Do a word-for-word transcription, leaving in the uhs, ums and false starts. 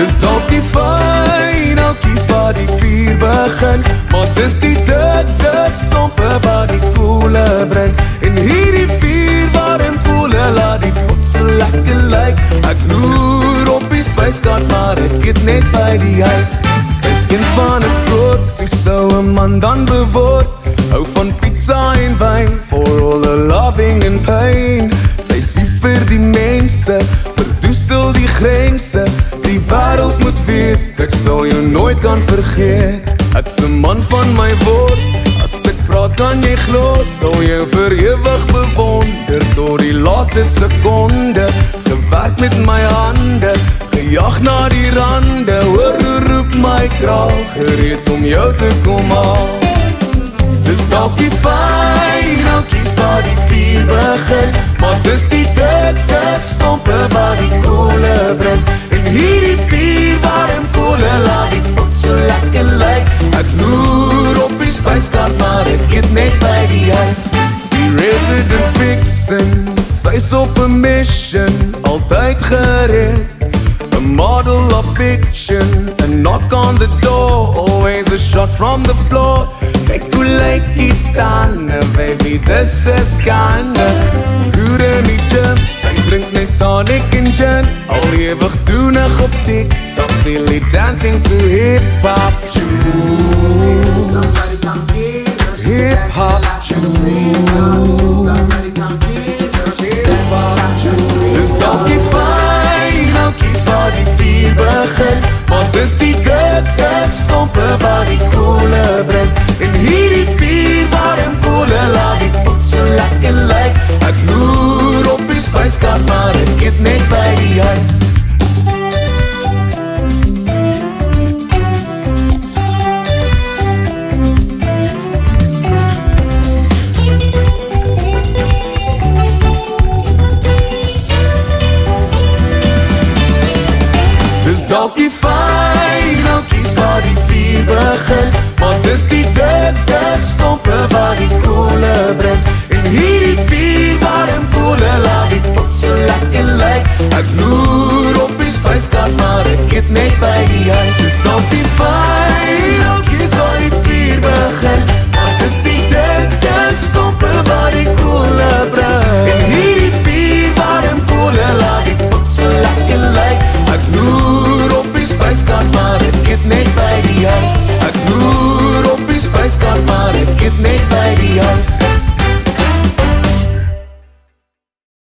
Dis dalk die fyn oukies waar die vuur begin, maar dis die dik, dik stompe waar die koele bring. En hierdie vuur waarin koele laat die pot so lekker lyk. Ek loer op die spyskaart, maar ek eet net by die huis. Sy's een van 'n soort, hoe sou 'n man dan beword? Hou van pizza en wyn, for all the loving and pain. Sy sien vir die mense, verdoesel die grense. Die wêreld moet weet, ek sal jou nooit kan vergeet. Ek's 'n man van my woord, as ek praat kan jy glo. Sal jou vir ewig bewonder, tot die laaste sekonde. Gewerk met my hande, gejag na die rande. Hoor hoe roep my kraal, gereed om jou te kom haal. Dis dalk die fyn oukies waar die vuur begin, maar dis die dik, dik stompe waar die koele bring. En hierdie vuur waarin koele laat die pot so lekker lyk. Ek loer op die spyskaart, maar ek eet net by die huis. Die resident vixen, sy's op 'n mission, altyd gereed. A model of fiction, a knock on the door, always a shot from the floor. Kyk hoe lyk die tande, baby, dis is skande. Goed in die gym, sy drink net tonic en gin. Al ewig doenig op TikTok, silly dancing to hip-hop tunes. Somebody come get her, she's Hip-hop dancing like a streamer. Somebody come get her, she's dancing like a streamer. Dis dalk die fyn oukies waar die vuur begin, maar dis die dik, dik stompe waar die koele bring. En hierdie vuur waarin koele laat die pot so lekker lyk. Ek loer op die spyskaart, maar ek eet net by die huis. Dis dalk die fyn oukies waar die vuur begin, maar dis die dik, dik stompe waar die koele bring. En hierdie vuur waarin koele laat die pot so lekker